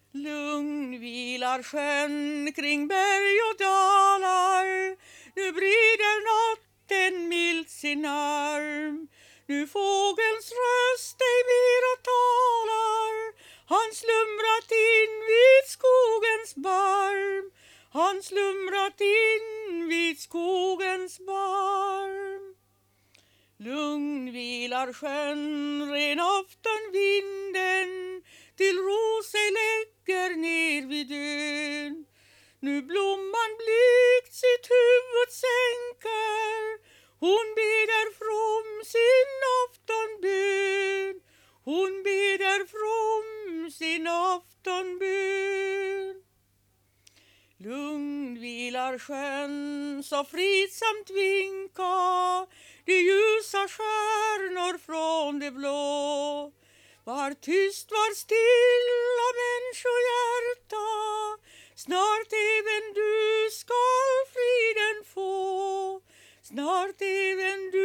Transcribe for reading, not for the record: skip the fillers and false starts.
Lugn vilar sjön kring berg och dalar. Nu brider natten milt sin arm. Nu fågelns röst ej mer och talar. Han slumrat in vid skogens barm. Han slumrat in vid skogens barm. Lugn vilar sjön, ren aftonvinden till ro sig lägger ner vid ön. Nu blomman blygt sitt huvud sänker, hon beder from sin aftonbön. Hon beder from sin aftonbön. Lugn vilar sjön, så fridsamt vinka de ljusa stjärnor från det blå. Var tyst, var stilla människohjärta, snart även du skall friden få. Snart även du